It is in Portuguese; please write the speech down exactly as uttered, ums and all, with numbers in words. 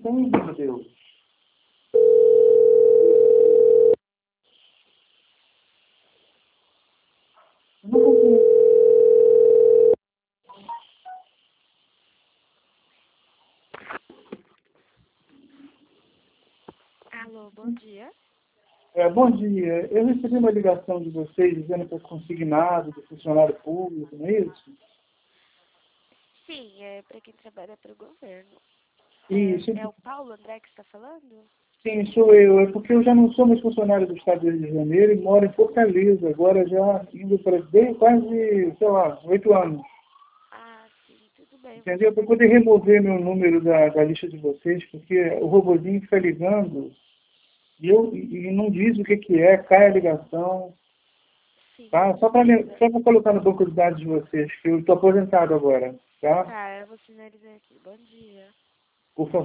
tem, meu Deus. Eu não consigo. Alô, bom dia. É, bom dia. Eu recebi uma ligação de vocês dizendo que é consignado do funcionário público, não é isso? Sim, é para quem trabalha para o governo. Isso. É, é o Paulo André que está falando? Sim, sou eu. É porque eu já não sou mais funcionário do Estado do Rio de Janeiro e moro em Fortaleza, agora já indo para bem quase, sei lá, oito anos. Ah, sim, tudo bem. Entendeu? Para poder remover meu número da, da lista de vocês, porque o robozinho fica ligando e, eu, e, e não diz o que, que é, cai a ligação. Sim, Tá? com Só para certeza. só para colocar no banco de dados de vocês, que eu estou aposentado agora. Tá? Tá, eu vou finalizar aqui. Bom dia. Por favor.